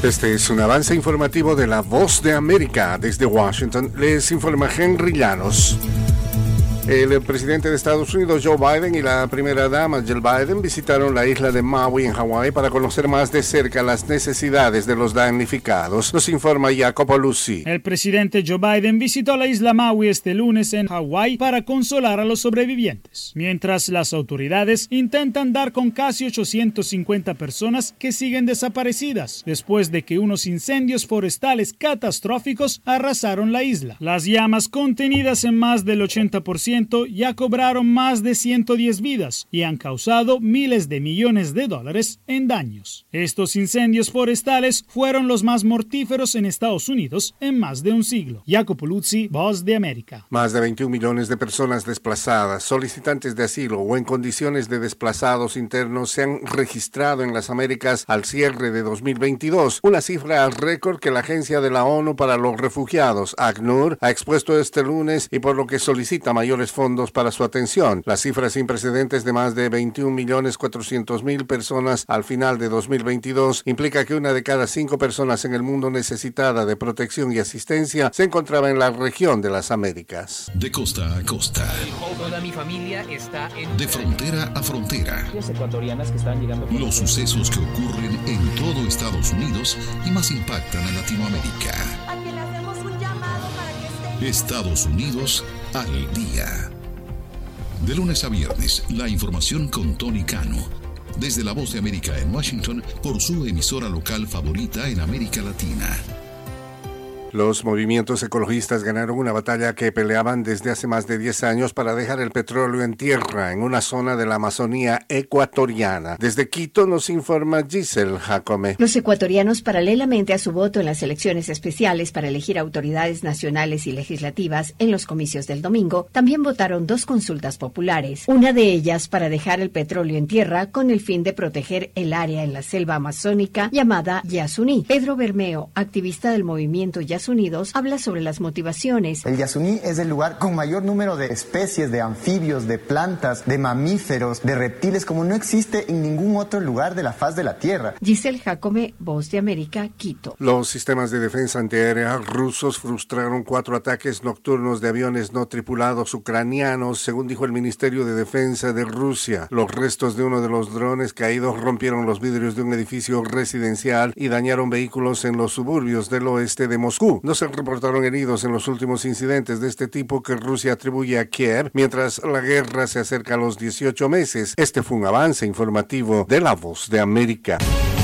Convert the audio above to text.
Este es un avance informativo de La Voz de América. Desde Washington les informa Henry Llanos. El presidente de Estados Unidos, Joe Biden, y la primera dama, Jill Biden, visitaron la isla de Maui, en Hawái, para conocer más de cerca las necesidades de los damnificados. Nos informa Jacopo Luzzi. El presidente Joe Biden visitó la isla Maui este lunes en Hawái para consolar a los sobrevivientes, mientras las autoridades intentan dar con casi 850 personas que siguen desaparecidas, después de que unos incendios forestales catastróficos arrasaron la isla. Las llamas, contenidas en más del 80%, ya cobraron más de 110 vidas y han causado miles de millones de dólares en daños. Estos incendios forestales fueron los más mortíferos en Estados Unidos en más de un siglo. Jacopo Luzzi, Voz de América. Más de 21 millones de personas desplazadas, solicitantes de asilo o en condiciones de desplazados internos se han registrado en las Américas al cierre de 2022, una cifra récord que la Agencia de la ONU para los Refugiados, ACNUR, ha expuesto este lunes y por lo que solicita mayores fondos para su atención. La cifra sin precedentes de más de 21.400.000 personas al final de 2022 implica que una de cada 5 personas en el mundo necesitada de protección y asistencia se encontraba en la región de las Américas. De costa a costa. Toda mi familia está en... De frontera a frontera. Ecuatorianas que están llegando... Los sucesos que ocurren en todo Estados Unidos y más impactan a Latinoamérica. A que le hacemos un llamado para que esté... Estados Unidos al día. De lunes a viernes, la información con Tony Cano. Desde La Voz de América en Washington, por su emisora local favorita en América Latina. Los movimientos ecologistas ganaron una batalla que peleaban desde hace más de 10 años para dejar el petróleo en tierra en una zona de la Amazonía ecuatoriana. Desde Quito nos informa Giselle Jacome. Los ecuatorianos, paralelamente a su voto en las elecciones especiales para elegir autoridades nacionales y legislativas en los comicios del domingo, también votaron 2 consultas populares. Una de ellas para dejar el petróleo en tierra con el fin de proteger el área en la selva amazónica llamada Yasuní. Pedro Bermeo, activista del movimiento Yasuní Unidos, habla sobre las motivaciones. El Yasuní es el lugar con mayor número de especies de anfibios, de plantas, de mamíferos, de reptiles, como no existe en ningún otro lugar de la faz de la Tierra. Giselle Jacome, Voz de América, Quito. Los sistemas de defensa antiaérea rusos frustraron 4 ataques nocturnos de aviones no tripulados ucranianos, según dijo el Ministerio de Defensa de Rusia. Los restos de uno de los drones caídos rompieron los vidrios de un edificio residencial y dañaron vehículos en los suburbios del oeste de Moscú. No se reportaron heridos en los últimos incidentes de este tipo que Rusia atribuye a Kiev, mientras la guerra se acerca a los 18 meses. Este fue un avance informativo de La Voz de América.